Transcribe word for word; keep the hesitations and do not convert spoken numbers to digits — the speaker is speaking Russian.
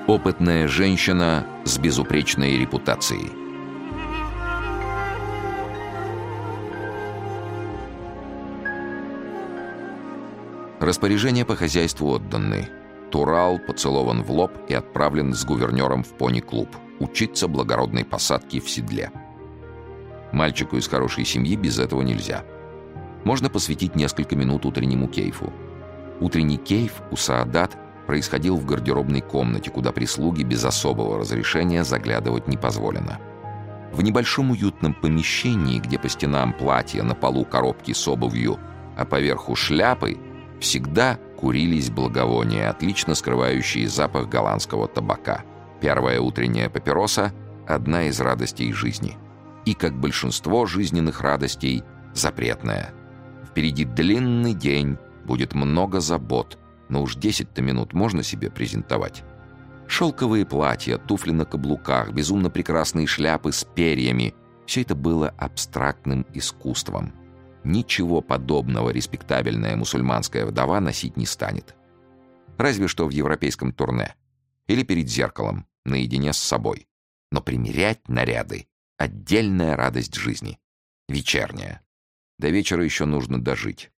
Опытная женщина с безупречной репутацией. Распоряжения по хозяйству отданы. Турал поцелован в лоб и отправлен с гувернером в пони-клуб учиться благородной посадке в седле. Мальчику из хорошей семьи без этого нельзя. Можно посвятить несколько минут утреннему кейфу. Утренний кейф у Саадат происходил в гардеробной комнате, куда прислуге без особого разрешения заглядывать не позволено. В небольшом уютном помещении, где по стенам платья, на полу коробки с обувью, а поверху шляпы, всегда курились благовония, отлично скрывающие запах голландского табака. Первая утренняя папироса — одна из радостей жизни. И, как большинство жизненных радостей, запретная. Впереди длинный день, будет много забот, но уж десять-то минут можно себе презентовать. Шелковые платья, туфли на каблуках, безумно прекрасные шляпы с перьями — все это было абстрактным искусством. Ничего подобного респектабельная мусульманская вдова носить не станет. Разве что в европейском турне. Или перед зеркалом, наедине с собой. Но примерять наряды — отдельная радость жизни. Вечерняя. До вечера еще нужно дожить.